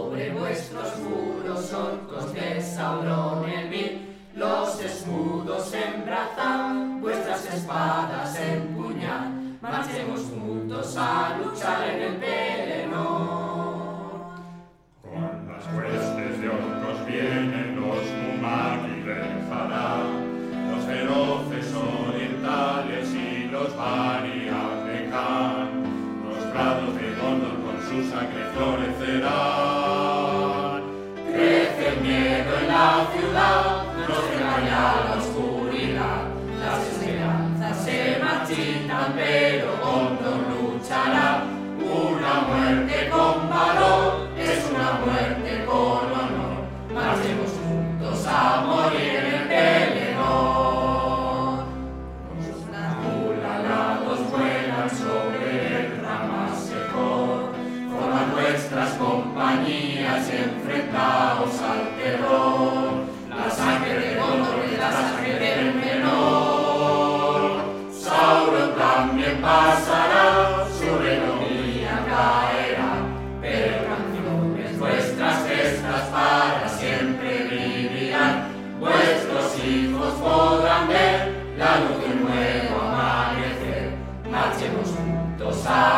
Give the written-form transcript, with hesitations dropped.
sobre vuestros muros orcos de Sauron el vil. Los escudos embrazan, vuestras espadas empuñad. Marchemos juntos a luchar en el Pelennor. Con las huestes de orcos vienen los Mumak y Rejalá, los feroces orientales y los Varias de Khan. Los prados de Gondor con su sangre florecerán. Crece el miedo en la ciudad, nos engaña la oscuridad. Las esperanzas se marchitan, pero Gondor luchará. Una muerte con valor es una muerte con honor. Marchemos juntos a morir en el Pelennor. Los alados vuelan sobre el Ramasecor. Forman nuestras compañías y enfrentaos al terror. La sangre de Gondor es la sangre del menor. Sauron también pasará, su renomía caerá, pero canciones vuestras gestas para siempre vivirán. Vuestros hijos podrán ver la luz del nuevo amanecer. Marchemos juntos a